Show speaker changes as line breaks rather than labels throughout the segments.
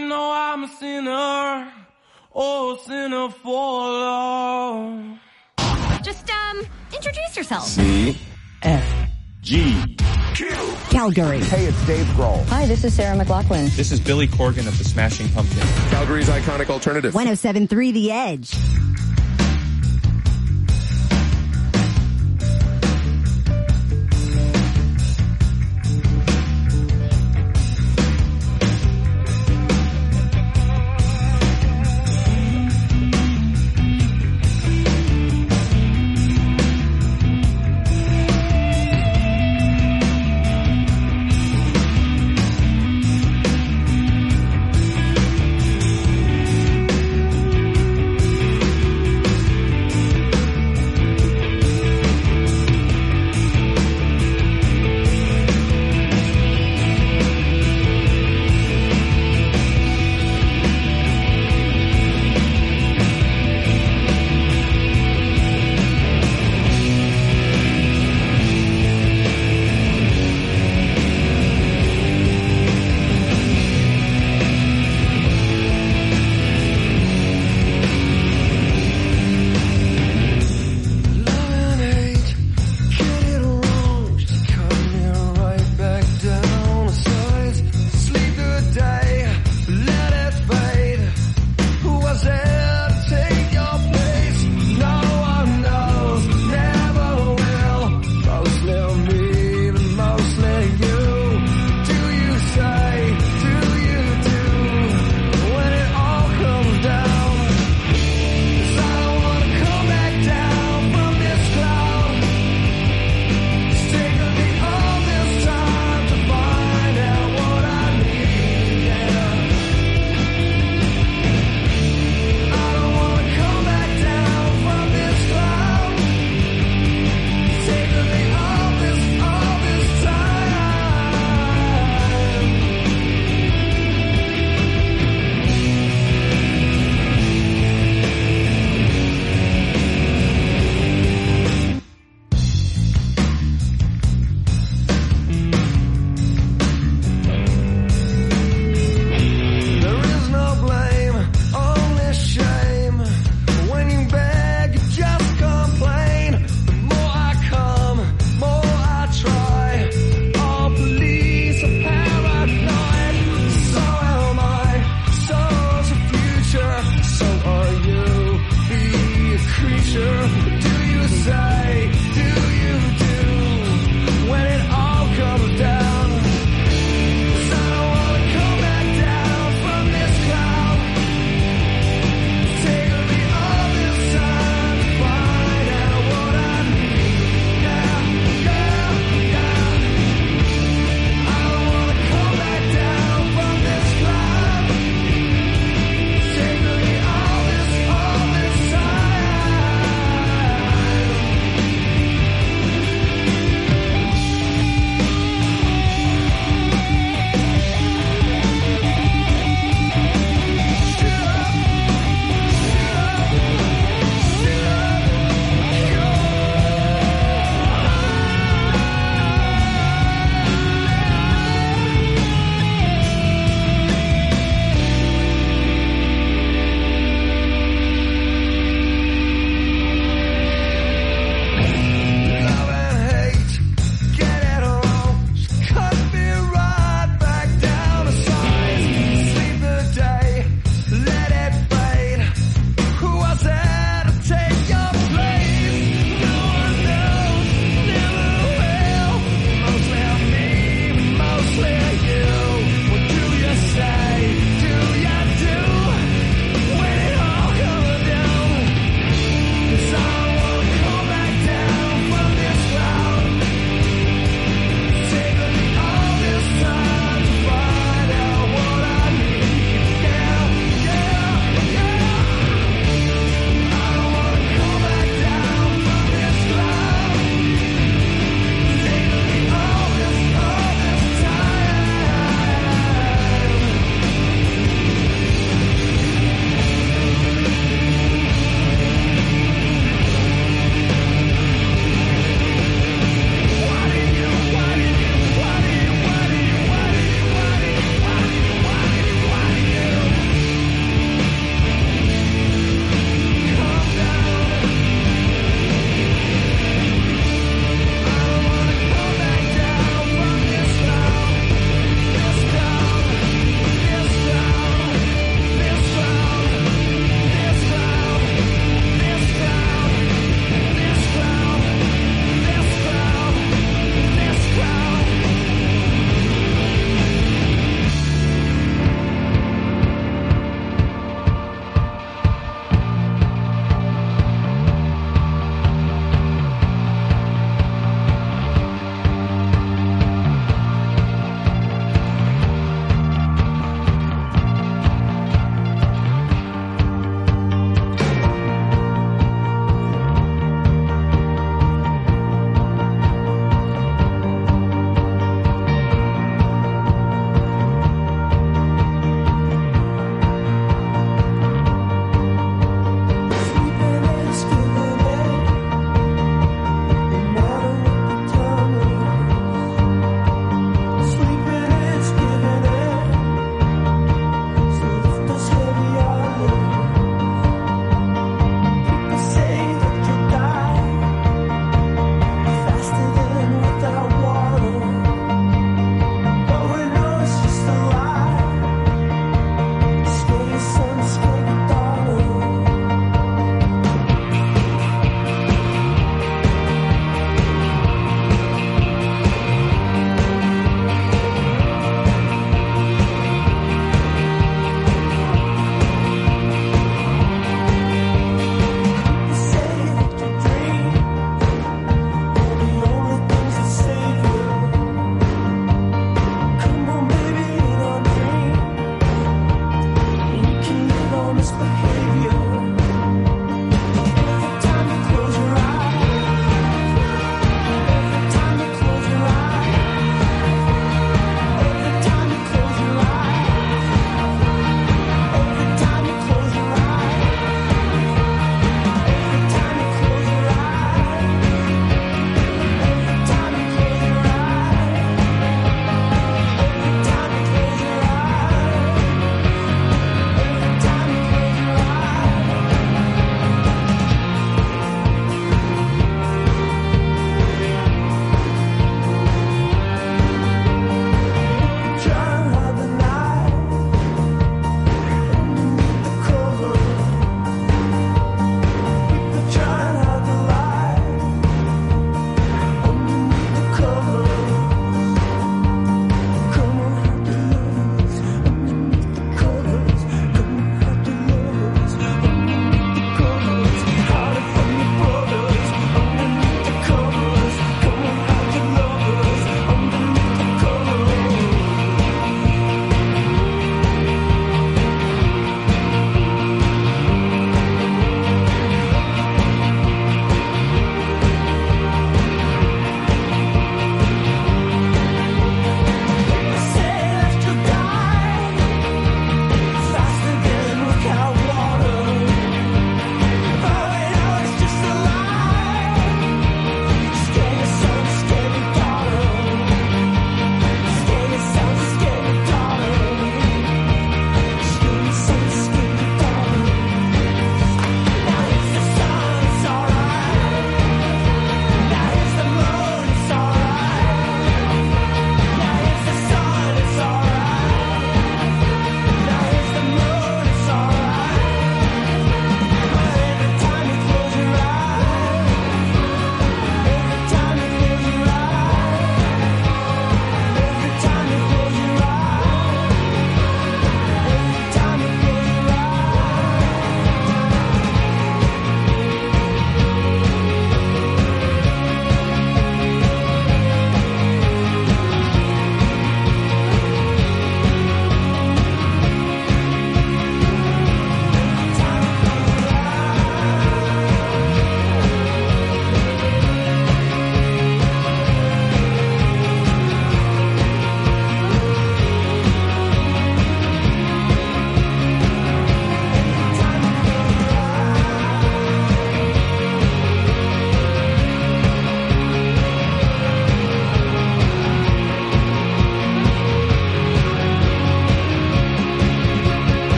you know I'm a sinner, oh, sinner for love.
Just, introduce yourself.
C
F
G
Calgary.
Hey, it's Dave Grohl.
Hi, this is Sarah McLachlan.
This is Billy Corgan of the Smashing Pumpkins.
Calgary's iconic alternative.
107.3 The Edge.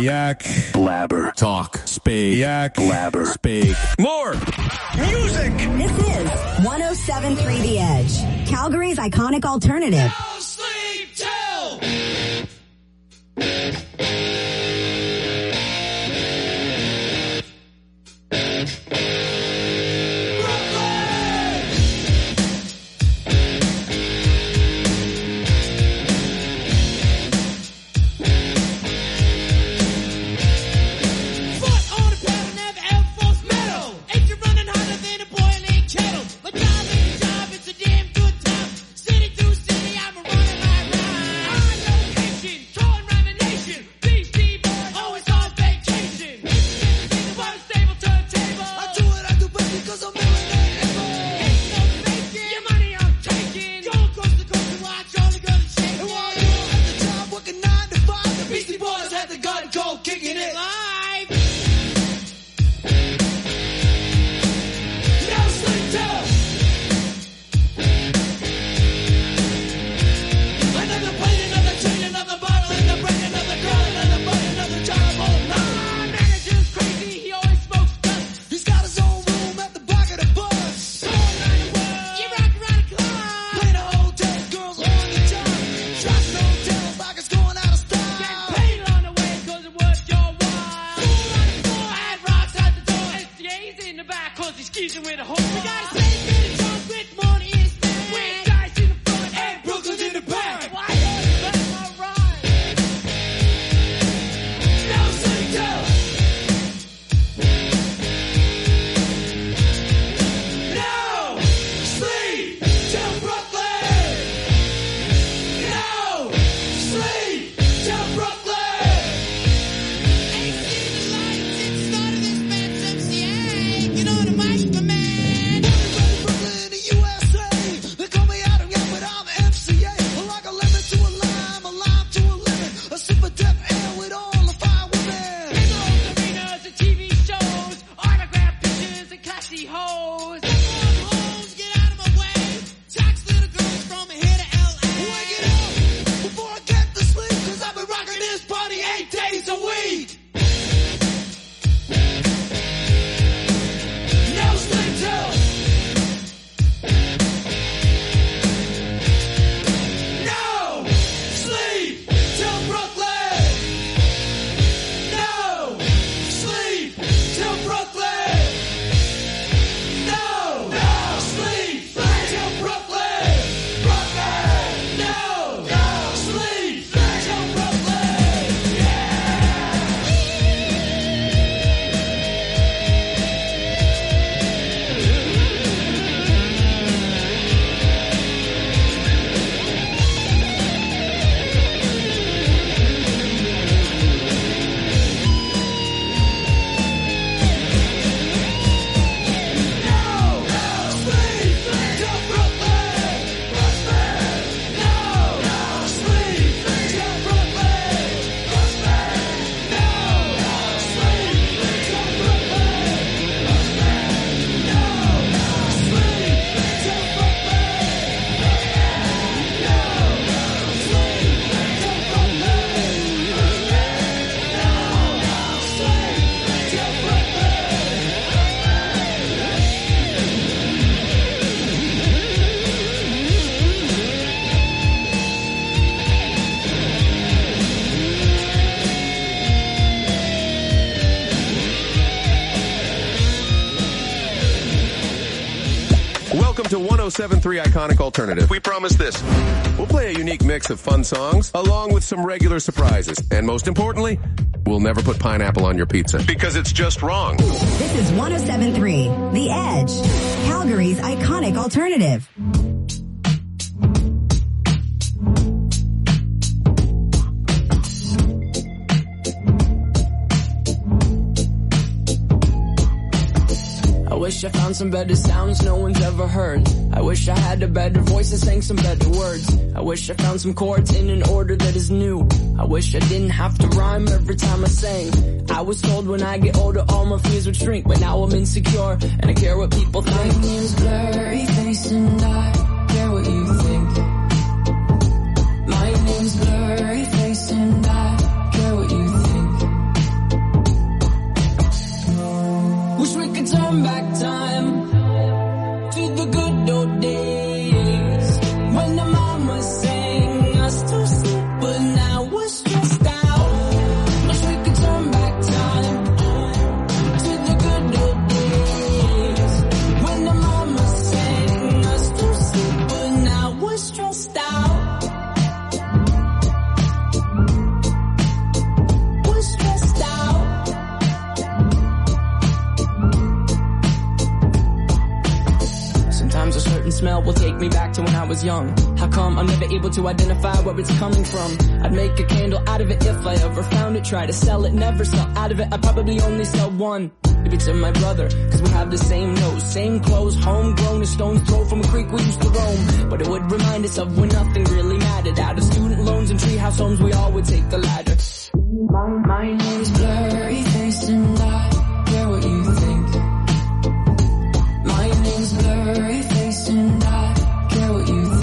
Yak.
Blabber.
Talk.
Speak. Yak.
Blabber.
Speak.
More.
Music.
This is 107.3 The Edge, Calgary's iconic alternative.
No sleep till.
Welcome to 107.3 Iconic Alternative. We promise this. We'll play a unique mix of fun songs along with some regular surprises. And most importantly, we'll never put pineapple on your pizza because it's just wrong.
This is 107.3 The Edge, Calgary's iconic alternative.
I wish I found some better sounds no one's ever heard. I wish I had a better voice and sang some better words. I wish I found some chords in an order that is new. I wish I didn't have to rhyme every time I sang. I was told when I get older all my fears would shrink, but now I'm insecure and I care what people think. My name's Blurry Face and I care what you think. My name's Blurry Face and I care what you think. smell will take me back to when I was young. How come I'm never able to identify where it's coming from? I'd make a candle out of it if I ever found it. Try to sell it, never sell out of it. I'd probably only sell one. Maybe to my brother, cause we have the same nose, same clothes, homegrown, a stone's throw from a creek we used to roam. But it would remind us of when nothing really mattered. Out of student loans and treehouse homes, we all would take the ladder. My name's Blurry Face and I care what you think. My name's Blurry Face and I care what you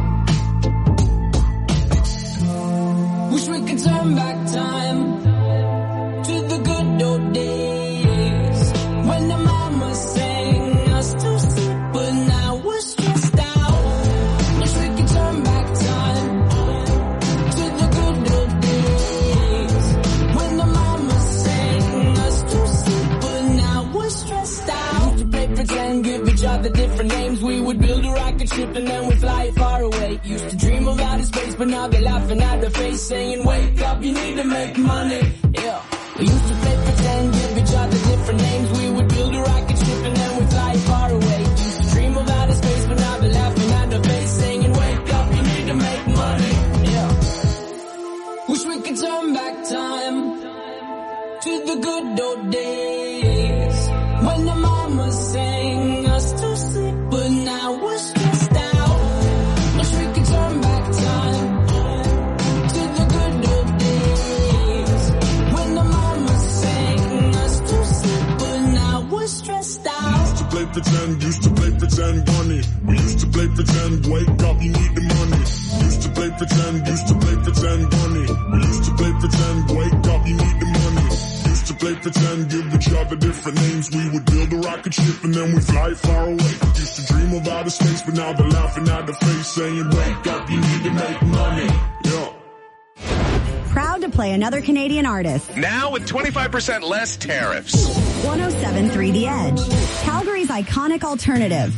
think. Wish we could turn back time to the good old days when the mama sang us to sleep, but now we're stressed out. Wish we could turn back time to the good old days when the mama sang us to sleep, but now we're stressed out. Used to play pretend, give each other different names. We would build a rocket ship and then we'd fly far away. Used to dream of outer space, but now they're laughing at the face, saying, wake up, you need to make money. Yeah. We used to play pretend, give each other different names. We would build a rocket ship and then we'd fly far away. Used to dream of outer space, but now they're laughing at the face, saying, wake up, you need to make money. Yeah. Wish we could turn back time to the good old days when the mama sang us to sleep, but now we're stressed out. Wish we could turn back time to the good old days when the mama sang us to sleep, but now we're stressed out.
Used to play pretend, bunny. We used to play pretend, wake up, you need the money. Used to play pretend, bunny. We used to play pretend, wake up, you need the money. Used to play pretend, give each other different names. We would build a rocket ship and then we fly far away. Used to dream of outer space, but now they're laughing at the face, saying, wake up, you need to make money. Yeah.
Proud to play another Canadian artist.
Now with 25% less tariffs.
107.3 The Edge, Calgary's iconic alternative.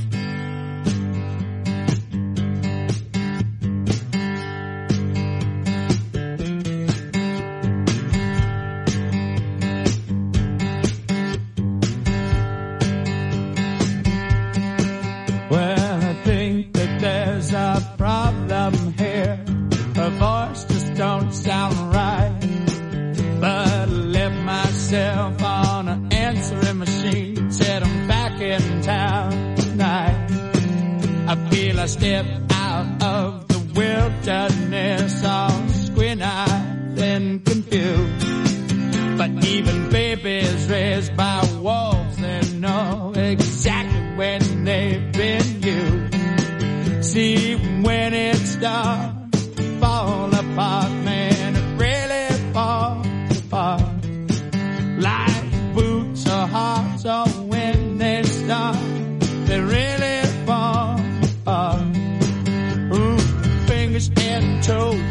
Well, I think that there's a problem here. Her voice just don't sound right. But I left myself on an answering machine. Said I'm back in town tonight. I feel I step out of the wilderness, all squint-eyed and confused. But even babies raised by wolves, they know exactly when they've been used. See, when it starts to fall apart, man, it really falls apart. Like boots or hearts, or when they start, they really fall apart. Ooh, fingers and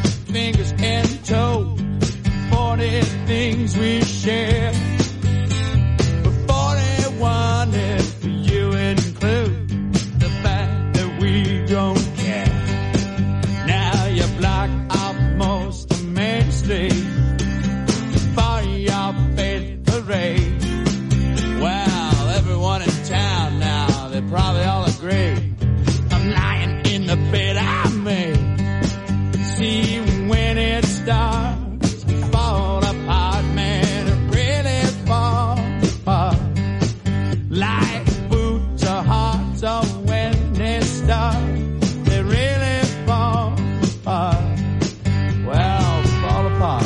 toes, 40 things we share. But 41 if you include the fact that we don't care. Now you block off most of Main Street for your faith parade. Well, everyone in town now, they probably all agree I'm lying in the bed I made. See, when it starts to fall apart, man, it really falls apart. Like boots or hearts, or when they start, they really fall apart. Well, fall apart.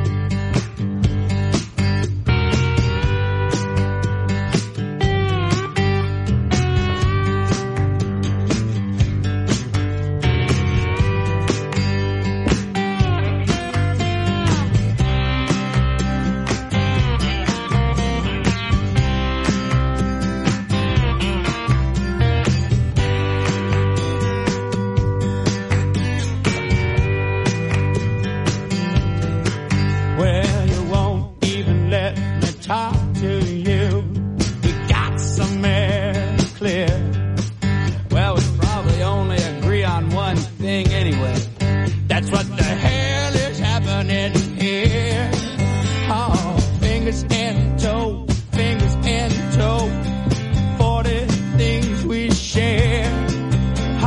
Well, you won't even let me talk to you. We got some air to clear. Well, we probably only agree on one thing anyway. That's what the hell is happening here. Oh, fingers and toes, 40 things we share.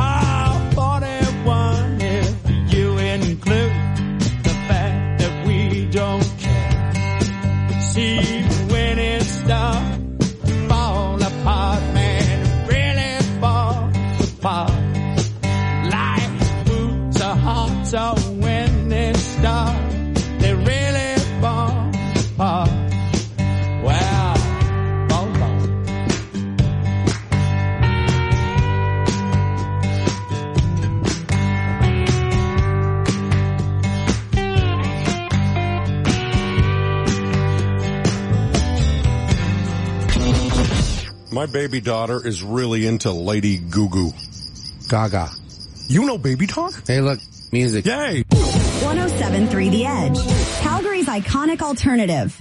My baby daughter is really into Lady Goo Gaga. You know baby talk?
Hey, look, music.
Yay!
107.3 The Edge, Calgary's iconic alternative.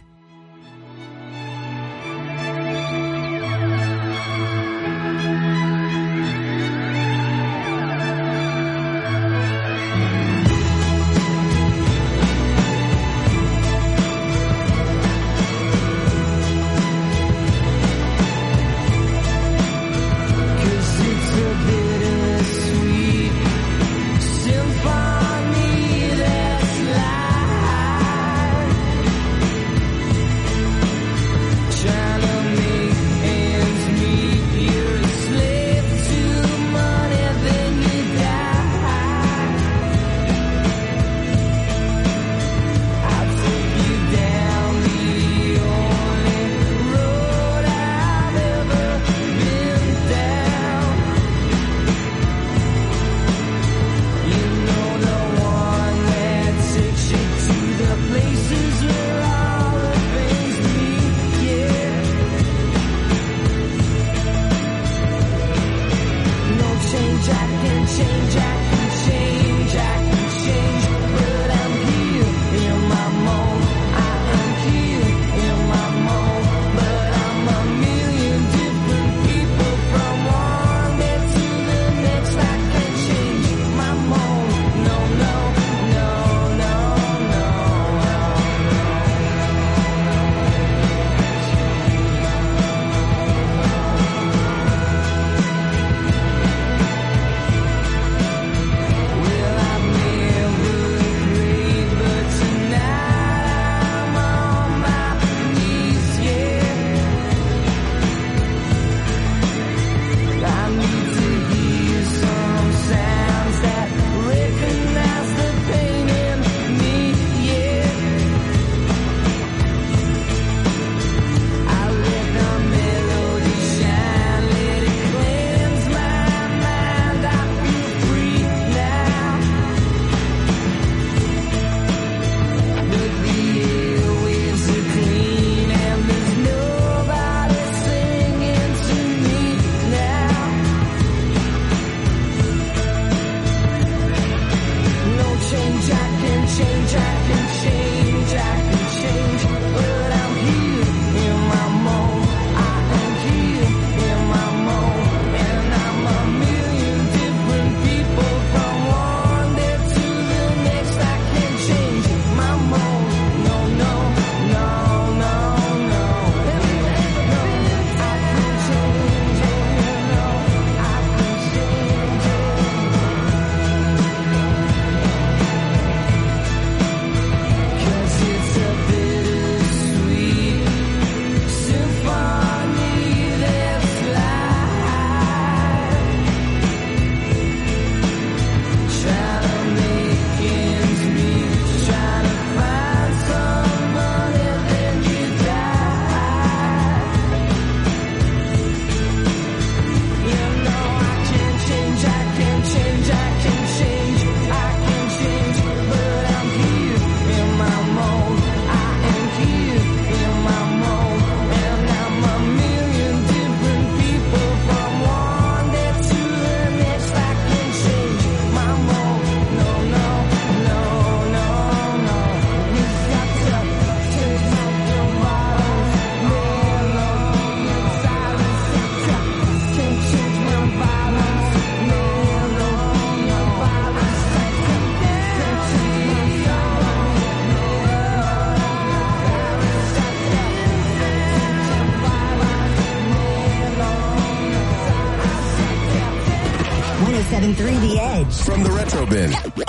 The Edge.
From the Retro Bin.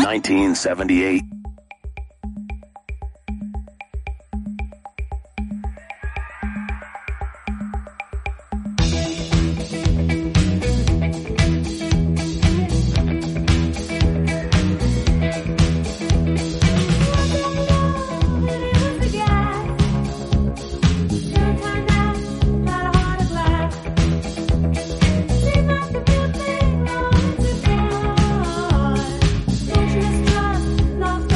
1978.
Lost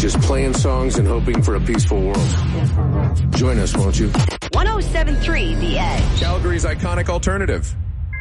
just playing songs and hoping for a peaceful world. Join us, won't you?
107.3 The Edge.
Calgary's iconic alternative.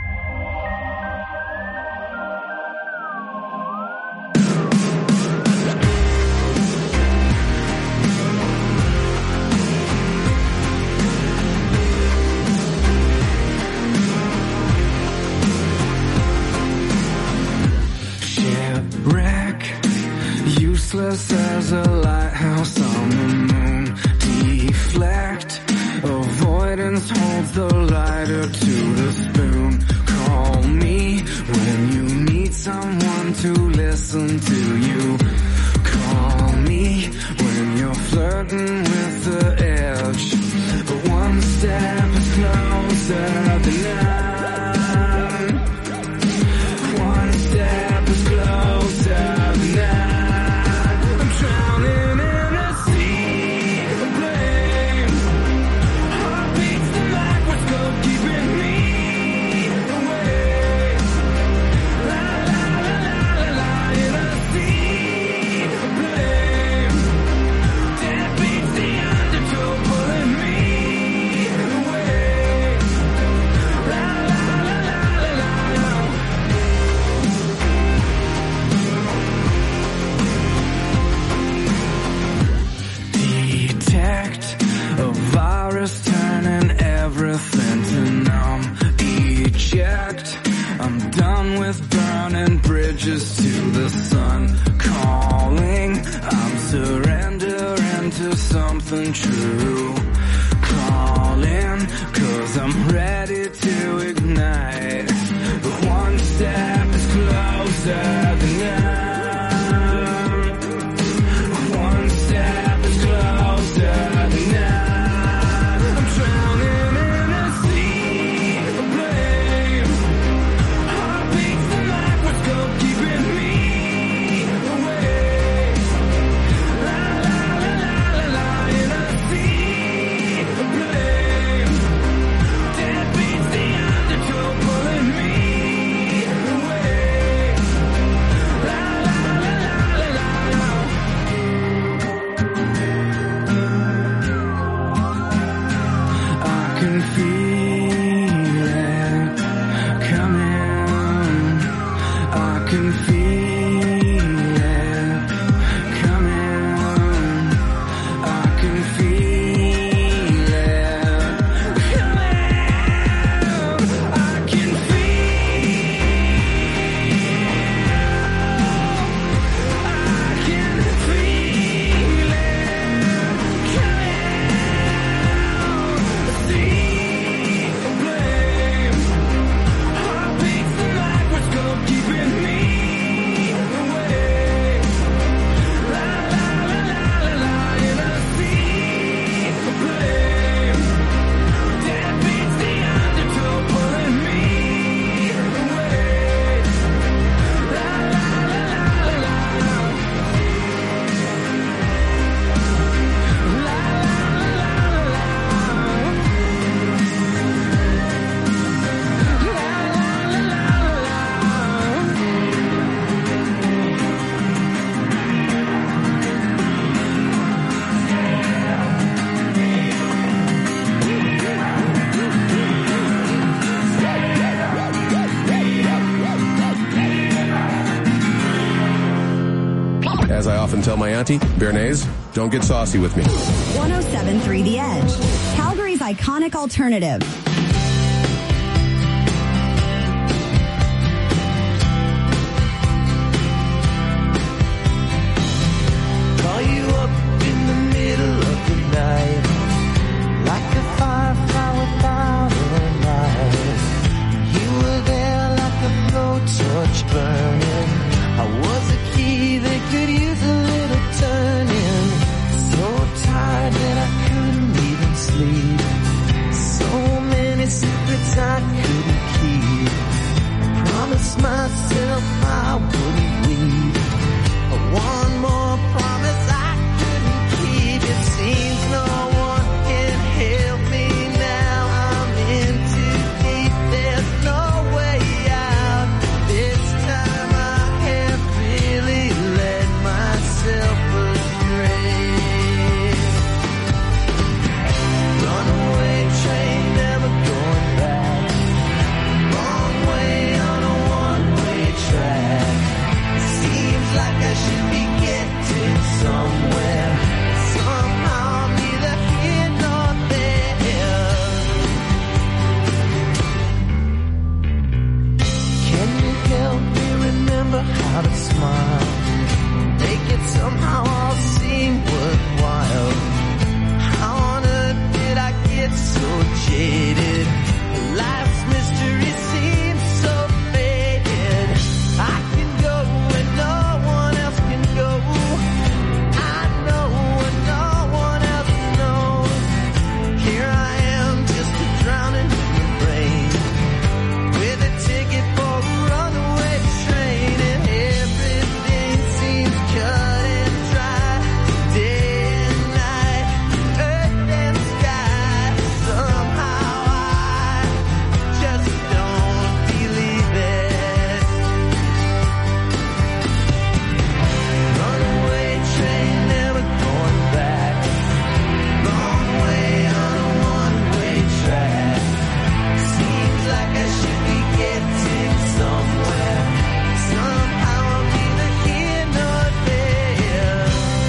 Useless as a lighthouse on the moon. Deflect. Avoidance holds the lighter to the spoon. Call me when you need someone to listen to you. Call me when you're flirting with the edge. But one step is closer than none. One step is closer than none. Turning everything to numb. Eject. I'm done with burning bridges to the sun. Calling. I'm surrendering to something true. Calling, 'cause I'm ready to ignite. But one step is closer than none. One step is closer than none.
As I often tell my auntie, Bernays, don't get saucy with me.
107.3 The Edge. Calgary's iconic alternative.
Call you up in the middle of the night, like a firefly without a light. You were there like a blowtorch burning. I was a key that could use a little turning. So tired that I couldn't even sleep. So many without a smile. Make it somehow all seem worthwhile. How on earth did I get so jaded? Life's mystery seems so faded. I can go where no one else can go. I know what no one else knows. Here I am, just a drowning in the rain, with a ticket for a runaway train, and everything seems cut and dry. Day and night, earth and sky. Somehow I just don't believe it. Runaway train, never going back. Long way on a one-way track. Seems like I should be getting somewhere. Somehow I'm neither here nor there.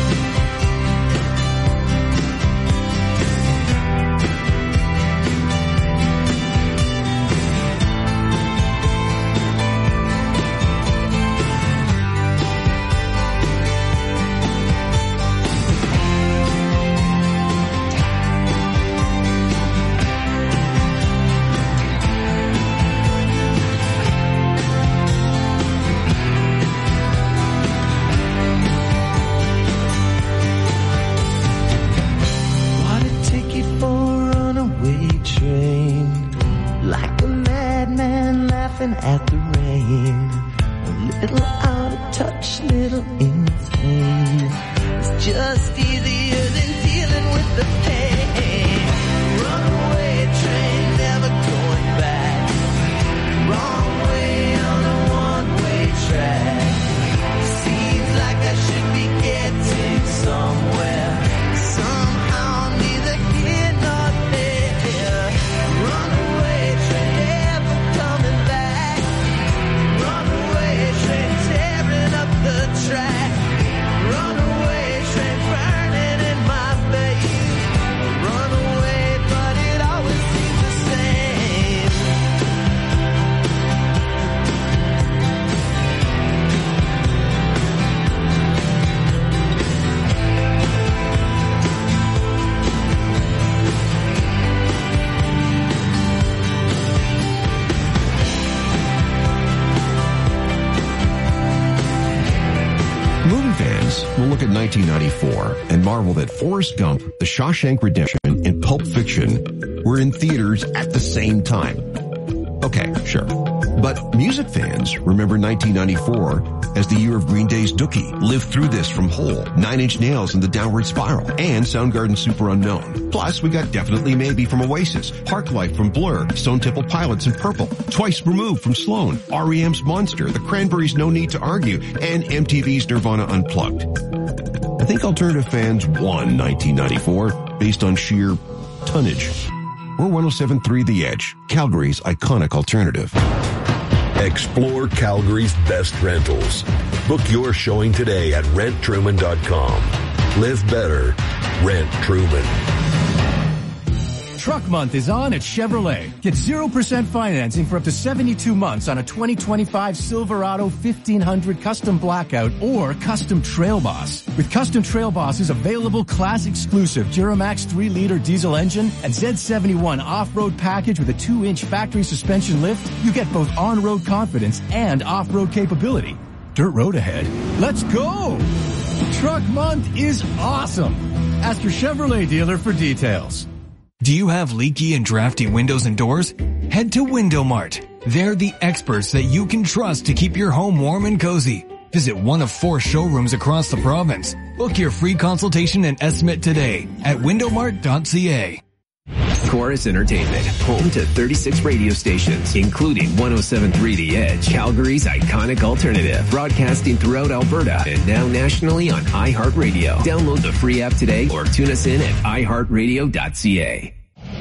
Bought a ticket for a runaway train, like a madman laughing at the rain. A little out of touch, little insane. It's just easier than dealing with the pain. Runaway train, never going back. Wrong way on a one-way track. Seems like I should be getting somewhere. Somehow neither here nor there. Runaway train, never coming back. Runaway train, tearing up the track. Runaway train, burning in my face. Runaway, but it always seems the same.
Movie fans will look at 1994 and marvel that Forrest Gump, The Shawshank Redemption, and Pulp Fiction were in theaters at the same time. Okay, sure. But music fans remember 1994 as the year of Green Day's Dookie, Live Through This from Hole, Nine Inch Nails and the Downward Spiral, and Soundgarden's Super Unknown. Plus, we got Definitely Maybe from Oasis, Parklife from Blur, Stone Temple Pilots and Purple, Twice Removed from Sloan, R.E.M's Monster, The Cranberries' No Need to Argue, and MTV's Nirvana Unplugged. I think alternative fans won 1994 based on sheer tonnage. We're 107.3 The Edge, Calgary's iconic alternative.
Explore Calgary's best rentals. Book your showing today at renttruman.com. Live better. Rent Truman.
Truck Month is on at Chevrolet. Get 0% financing for up to 72 months on a 2025 Silverado 1500 Custom Blackout or Custom Trail Boss. With Custom Trail Boss's available class exclusive Duramax 3-liter diesel engine and Z71 off-road package with a 2-inch factory suspension lift, you get both on-road confidence and off-road capability. Dirt road ahead. Let's go! Truck Month is awesome. Ask your Chevrolet dealer for details.
Do you have leaky and drafty windows and doors? Head to Window Mart. They're the experts that you can trust to keep your home warm and cozy. Visit one of 4 showrooms across the province. Book your free consultation and estimate today at windowmart.ca.
Chorus Entertainment, home to 36 radio stations, including 107.3 The Edge, Calgary's iconic alternative, broadcasting throughout Alberta and now nationally on iHeartRadio. Download the free app today or tune us in at iHeartRadio.ca.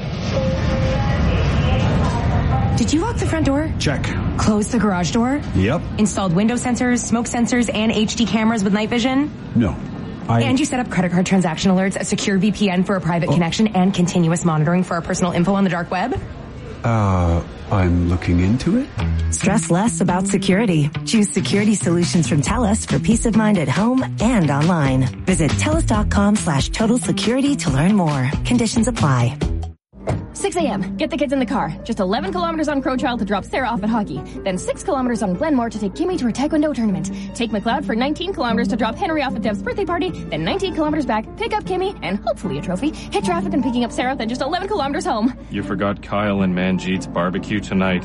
Did you lock the front door?
Check.
Close the garage door?
Yep.
Installed window sensors, smoke sensors, and HD cameras with night vision?
No.
And you set up credit card transaction alerts, a secure VPN for a private connection, and continuous monitoring for our personal info on the dark web?
I'm looking into it.
Stress less about security. Choose security solutions from TELUS for peace of mind at home and online. Visit TELUS.com/total security to learn more. Conditions apply.
6 a.m. Get the kids in the car. Just 11 kilometers on Crowchild to drop Sarah off at hockey. Then 6 kilometers on Glenmore to take Kimmy to her Taekwondo tournament. Take McLeod for 19 kilometers to drop Henry off at Deb's birthday party. Then 19 kilometers back, pick up Kimmy, and hopefully a trophy. Hit traffic and picking up Sarah, then just 11 kilometers home.
You forgot Kyle and Manjeet's barbecue tonight.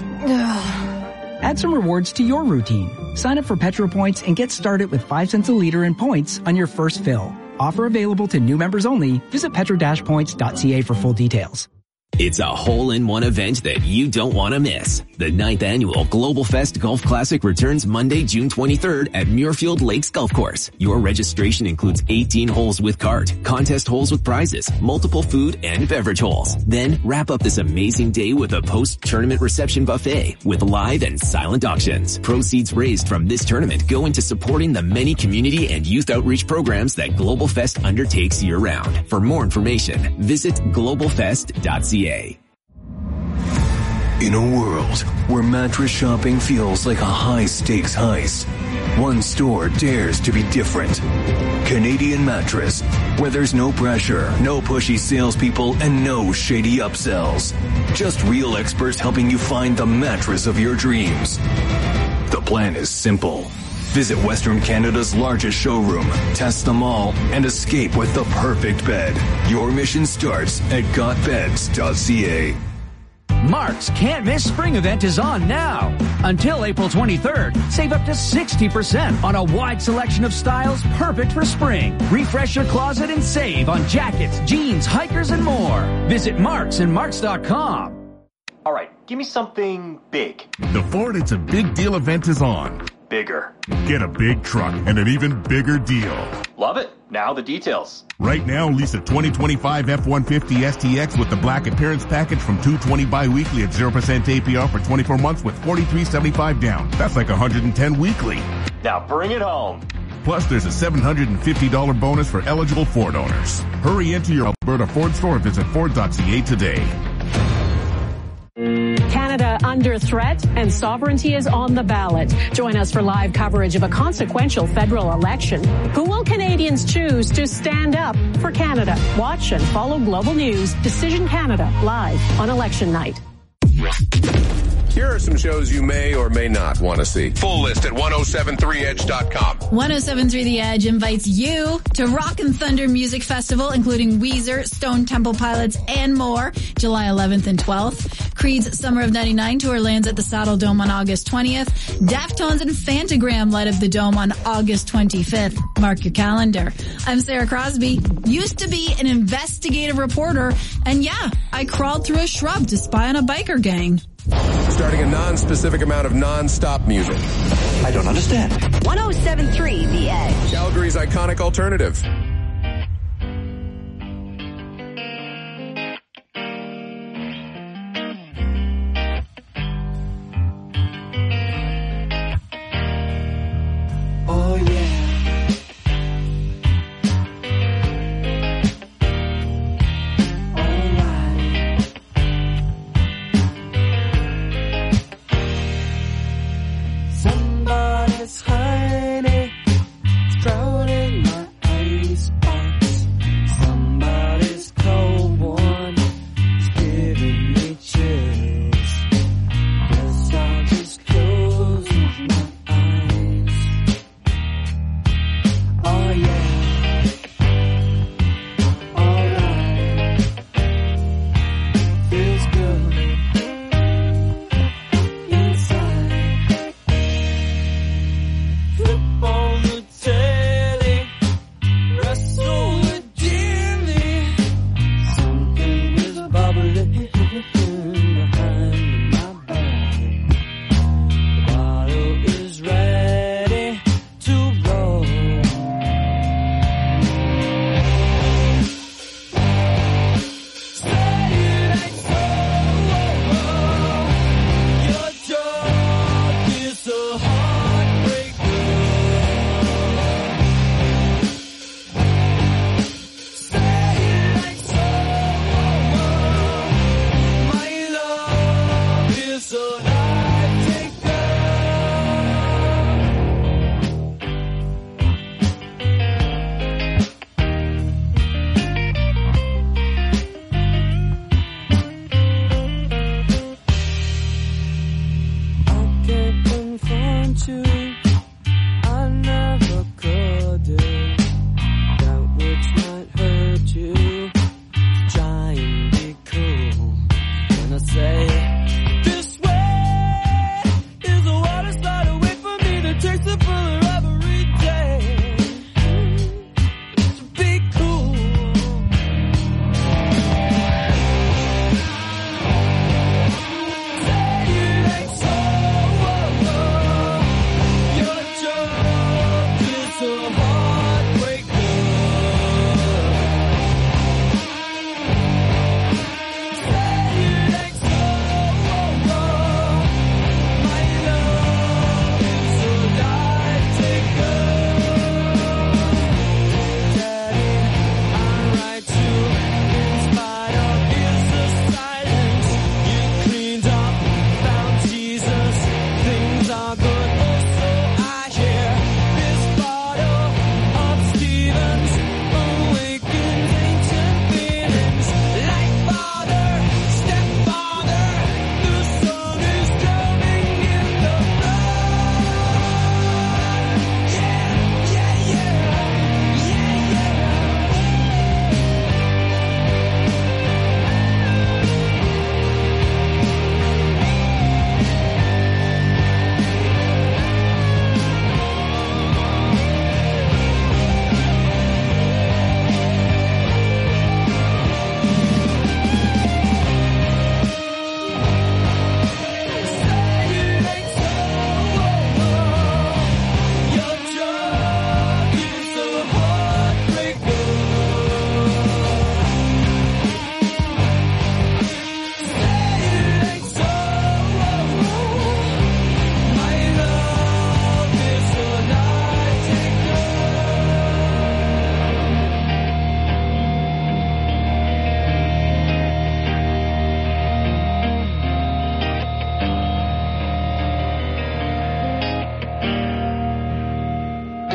Add some rewards to your routine. Sign up for Petro Points and get started with 5 cents a liter in points on your first fill. Offer available to new members only. Visit petro-points.ca for full details.
It's a hole-in-one event that you don't want to miss. The 9th annual Global Fest Golf Classic returns Monday, June 23rd at Muirfield Lakes Golf Course. Your registration includes 18 holes with cart, contest holes with prizes, multiple food and beverage holes. Then wrap up this amazing day with a post-tournament reception buffet with live and silent auctions. Proceeds raised from this tournament go into supporting the many community and youth outreach programs that Global Fest undertakes year-round. For more information, visit globalfest.ca.
In a world where mattress shopping feels like a high-stakes heist, one store dares to be different. Canadian Mattress, where there's no pressure, no pushy salespeople, and no shady upsells. Just real experts helping you find the mattress of your dreams. The plan is simple. Visit Western Canada's largest showroom, test them all, and escape with the perfect bed. Your mission starts at gotbeds.ca.
Mark's Can't Miss Spring event is on now. Until April 23rd, save up to 60% on a wide selection of styles perfect for spring. Refresh your closet and save on jackets, jeans, hikers, and more. Visit Mark's and Marks.com.
All right, give me something big.
The Ford It's a Big Deal event is on.
Bigger.
Get a big truck and an even bigger deal.
Love it. Now the details.
Right now, lease a 2025 F-150 STX with the black appearance package from $220 bi-weekly at 0% APR for 24 months with $43.75 down. That's like $110 weekly.
Now bring it home.
Plus, there's a $750 bonus for eligible Ford owners. Hurry into your Alberta Ford store. Visit Ford.ca today.
Canada under threat and sovereignty is on the ballot. Join us for live coverage of a consequential federal election. Who will Canadians choose to stand up for Canada? Watch and follow Global News Decision Canada live on election night.
Here are some shows you may or may not want to see. Full list at 1073edge.com.
1073 The Edge invites you to Rock and Thunder Music Festival, including Weezer, Stone Temple Pilots, and more, July 11th and 12th. Creed's Summer of 99 tour lands at the Saddle Dome on August 20th. Deftones and Fantagram light up the Dome on August 25th. Mark your calendar. I'm Sarah Crosby. Used to be an investigative reporter, and yeah, I crawled through a shrub to spy on a biker gang.
Starting a non-specific amount of non-stop music.
I don't understand.
1073 The Edge.
Calgary's iconic alternative.
Oh yeah. Somebody's hiding, drowning my eyes.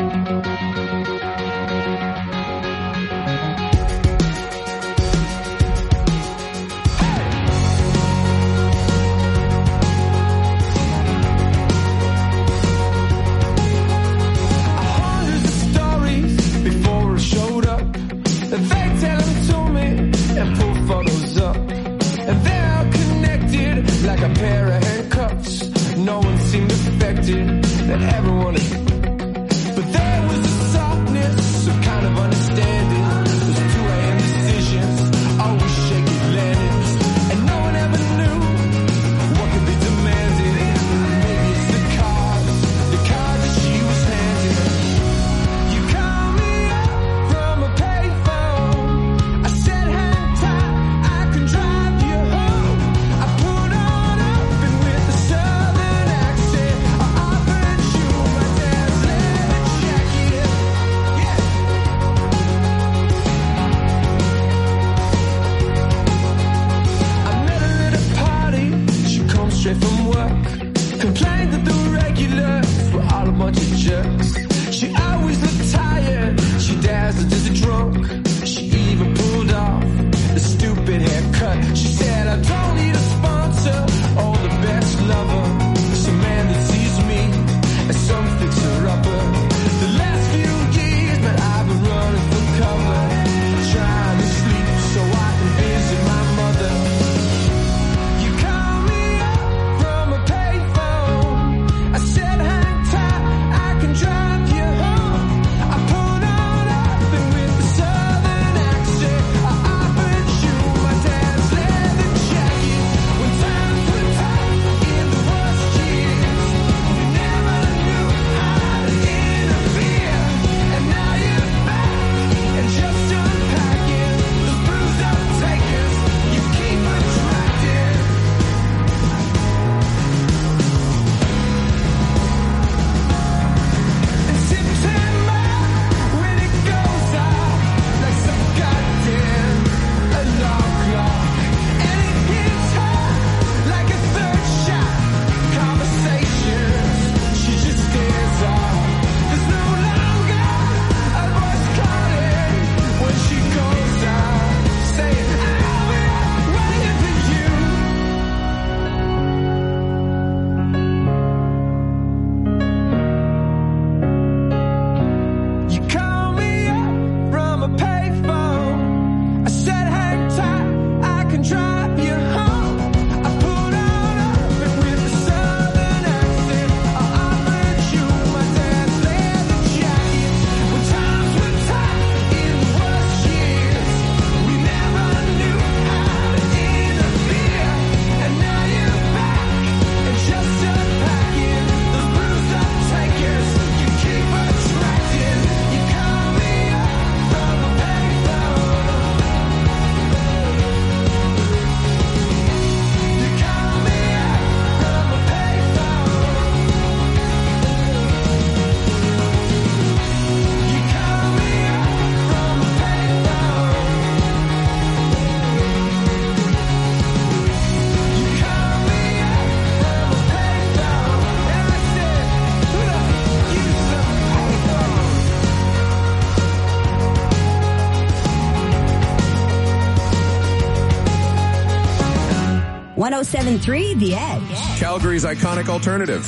107.3 The Edge.
Calgary's iconic alternative.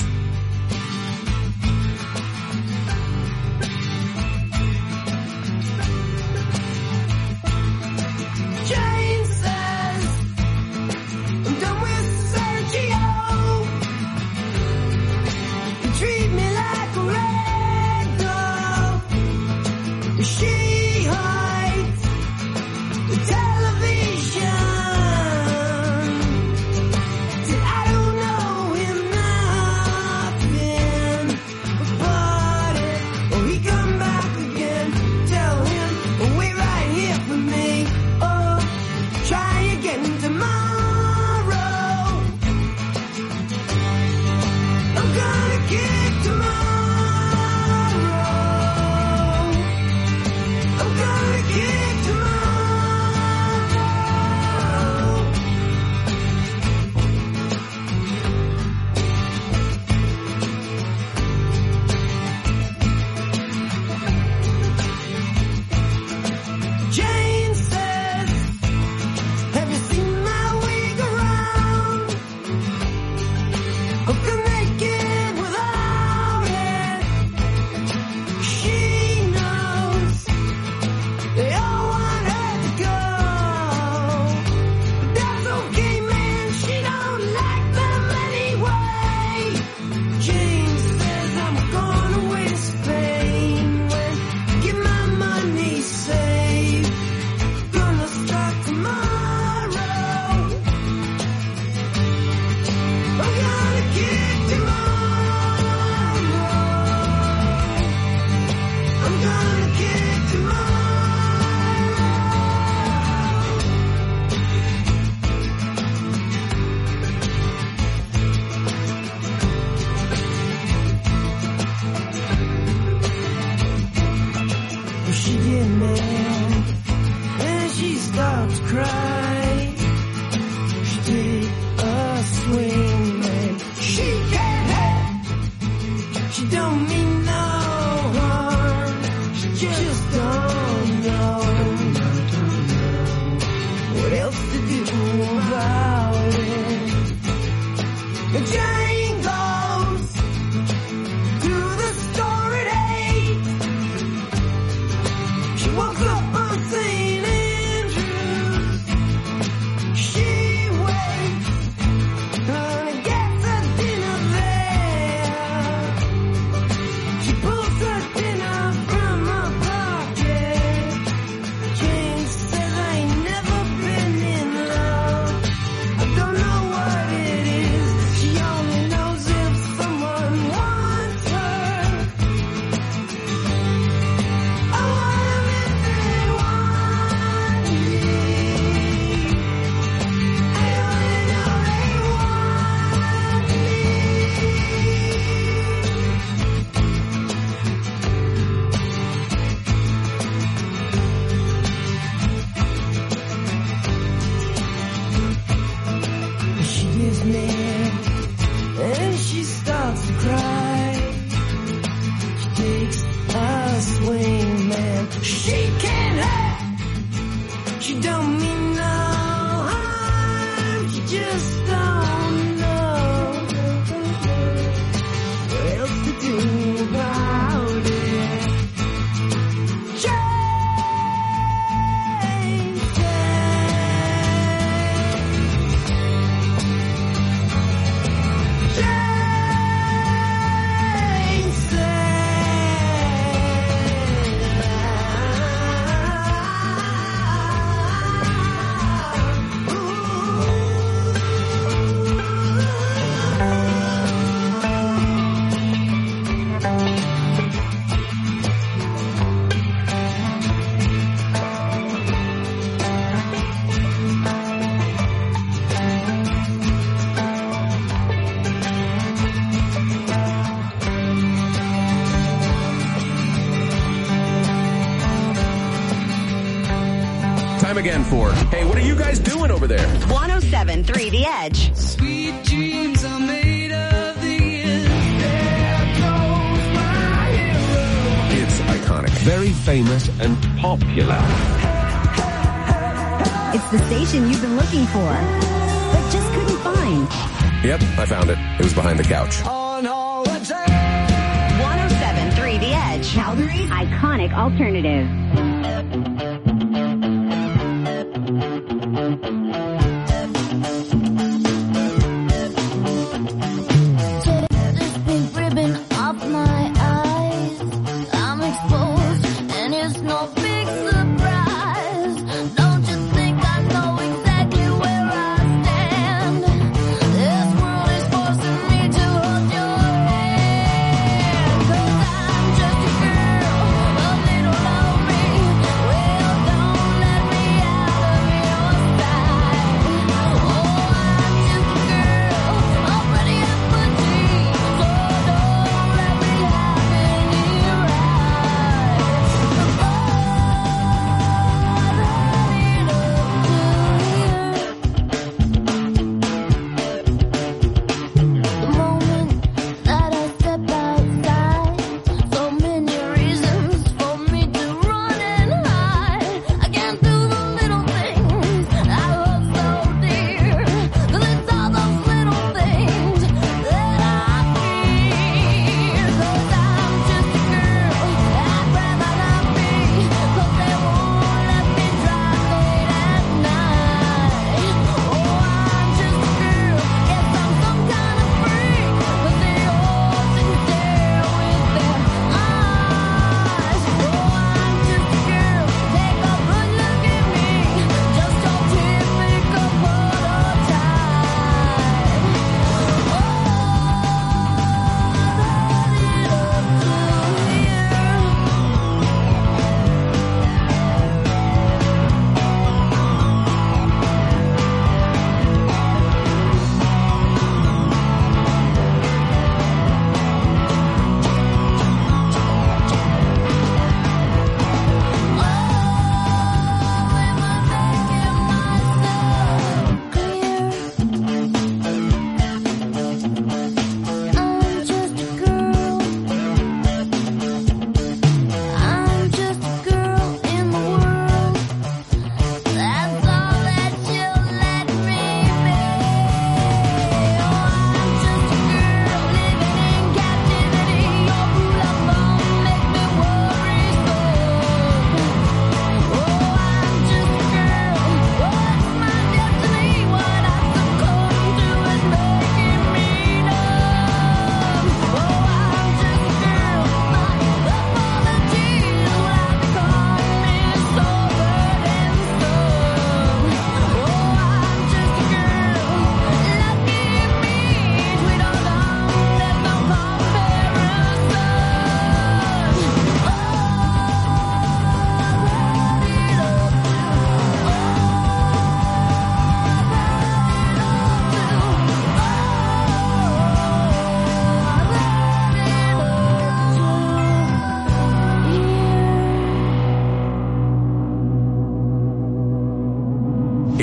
Jane says, I'm done with Sergio. You treat me like a rag doll. She hides the television. Said I don't know him now. man. And she starts to cry. She take a swing, man. She can't help. She don't mean no harm. She just don't know what else to do about it. And Jane goes to the store at 8. She walks up on St. Andrews. She waits and gets her dinner there. She pulls her dinner from her pocket. Jane says, I ain't never been in love. I don't know what it is. She only knows if someone wants her. I want 'em if they want me. I only know they want me. She gets mad and she starts to cry. She takes a swing, man. She can't help. She don't mean no harm. She just don't know what else to do about it. Jane
Time again for, hey, what are you guys doing over there?
107.3 The Edge.
Sweet dreams are made of these. There goes my hero.
It's iconic.
Very famous and popular.
It's the station you've been looking for, but just couldn't find.
Yep, I found it. It was behind the couch.
On holiday.
107.3 The Edge. Calgary's iconic alternative.
This pink ribbon off my eyes. I'm exposed, and it's no big surprise. Don't you think I know exactly where I stand? This world is forcing me to hold your hand. 'Cause I'm just a girl, a little lonely,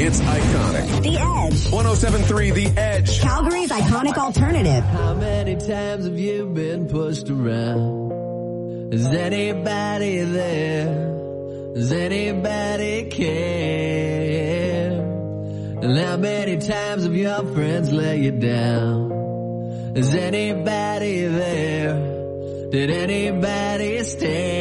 It's iconic.
The Edge.
107.3 The Edge.
Calgary's iconic alternative.
How many times have you been pushed around? Is anybody there? Does anybody care? And how many times have your friends let you down? Is anybody there? Did anybody stay?